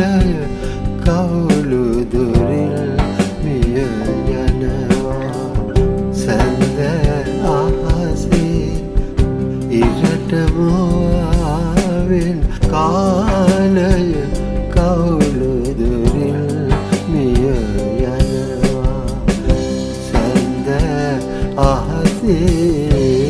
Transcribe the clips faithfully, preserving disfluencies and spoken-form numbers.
කාලය කවුළු දුරින් මිය යනවා සඳ අහසේ ඉරට මුවාවෙන් කාලය කවුළු දුරින් මිය යනවා සඳ අහසේ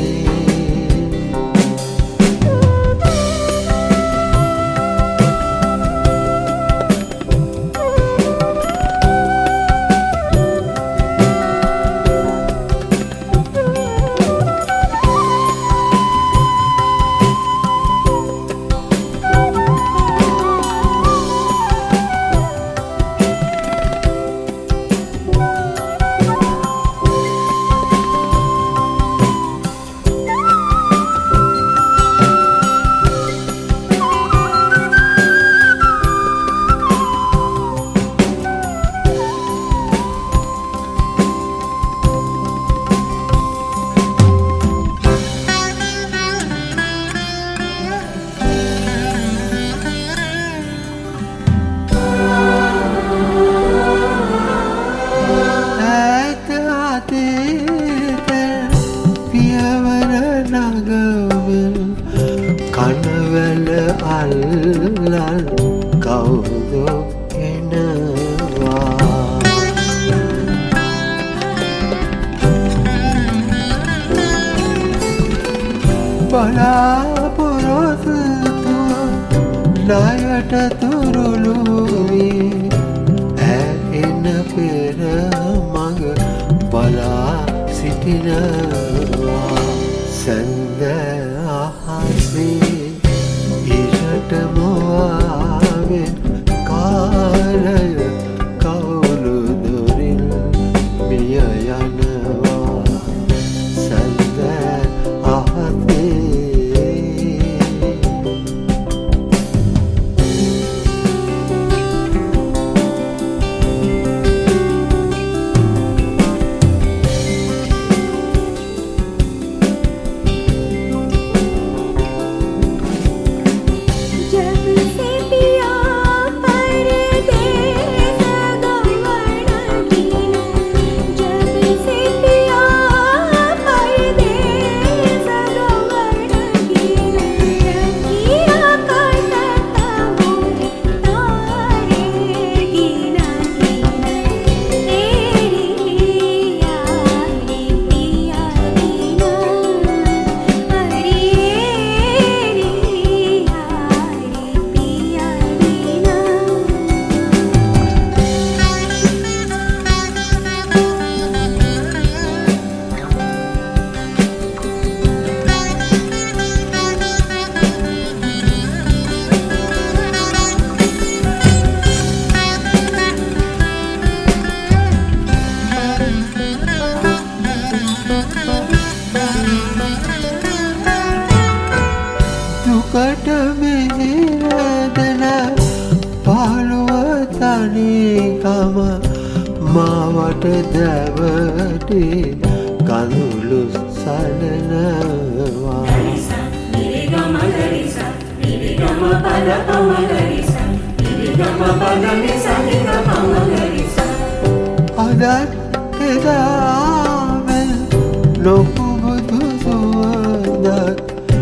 කනවල අල්ලන් කවුදු එනවා බලාපොරොත්තුව ණයට තුරුළු වී ඇහෙන පෙර මඟ බලා සිටිනවා සඳ අහසේ ඉරට මුවාවෙන් කාලය කවුළු දුරින් මිය යනවා සඳ අහසේ දුකට මෙහෙරදන පාළුව තනිකම මාවට දැවටි කඳුළු සලනවා නිරිගම ගරිසා නිරිගම පද පම ගරිසා නිරිගම පද නිසනික පම ගරිසා අදත් එදාමෙන් නොකුබුදු සුවඳක්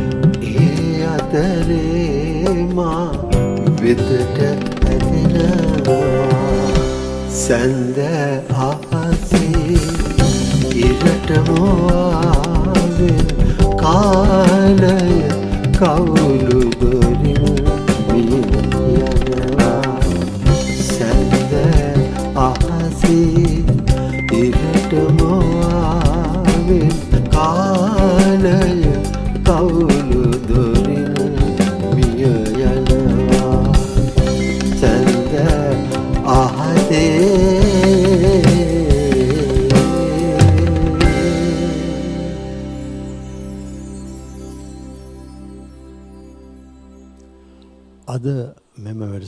අතරේ මා වෙතට ඇදෙනවා සඳ අහසේ ඉරට මුවාවෙන් කාලය කවුළු දුරින් මිය යනවා සඳ අහසේ ඉරට මුවාවෙන් කාලය කවුළු දුරින් මිය යනවා සඳ අහසේ අද මෙම වැඩසටහන